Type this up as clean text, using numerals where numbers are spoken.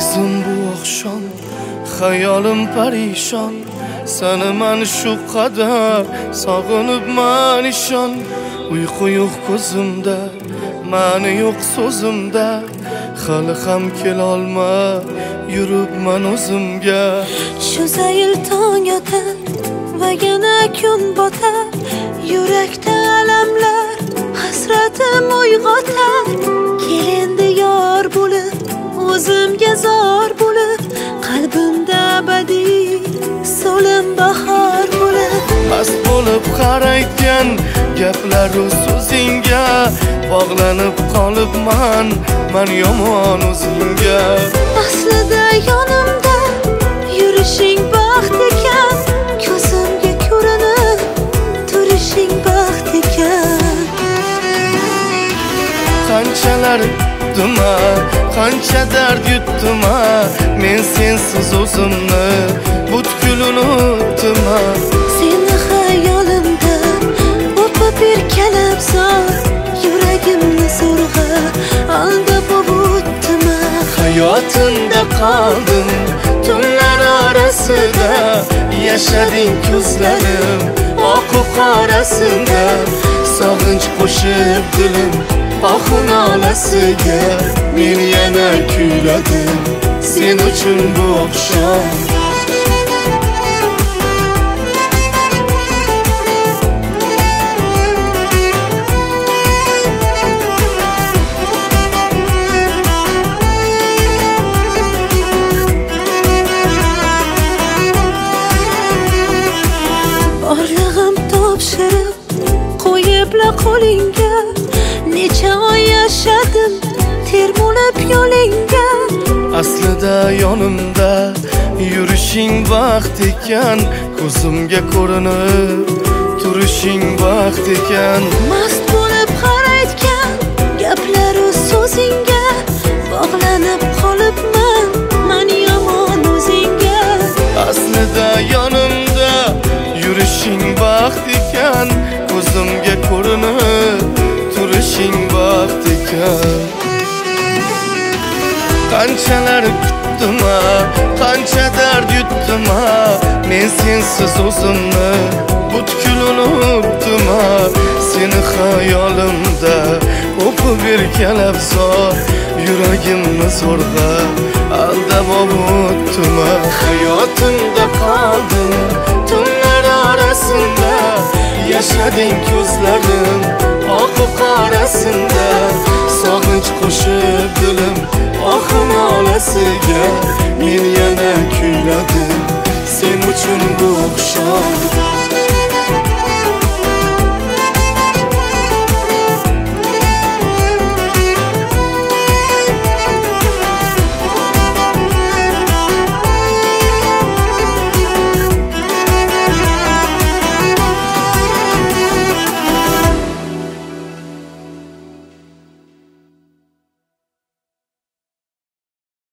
Azizim bu oqshom xayolim parishon, seni men shu qadar sog'inibman ishon. Uyqu yo'q ko'zimda, ma'ni yo'q so'zimda, hali ham kelolma yuribman o'zimga. Shu zayl tong yotar va yana kun botar, yurakda alamlar hasratim uyg'otar. Kel endi yor bo'lib, o'zimga zor bo'lib, qalbimda abadiy so'lim bahor bo'lib. Mast bo'lib qarayotgan gaplaru so'zingga bog'lanib qolibman men yomon o'zingga. Aslida yonimda yurishing baxt ekan, ko'zimga ko'rinib turishing baxt ekan. Qanchalar yutdim, qancha dard yutdim, men sensiz o'zimni butkul unutdim. Seni xayolimda o'pib erkalab zor, yuragimni zo'rg'a aldab o'tdim. Hayotimda qoldim tunlar orasida, yashading ko'zlarim oq qorasida. Sog'inch qo'shib dilim ohu nolasiga, men yana kuyladim sen uchun bu oqshom. Borlig'im topshirib qo'yibla qo'lingga, necha oy yashadim termulib yo'lingga. Aslida yonimda yurishing baxt ekan, ko'zimga ko'rinib turishing baxt ekan. Mast bo'lib qarayotgan gaplaru so'zingga bog'lanib qolibman men yomon o'zingga. Aslida yonimda yurishing baxt ekan, ko'zimga ko'rinib turishing baxt ekan. Qanchalar kutdim, qancha dard yutdim, men sensiz o'zimni butkul unutdim. Seni xayolimda o'pib erkalab zor, yuragimni zo'rg'a aldab o'tdim. Hayotimda qoldim tunlar orasida, yashading ko'zlarim oq qorasida. Sog'inch qo'shib dilim ohu nolasiga, men yana kuyladim sen uchun bu oqshom.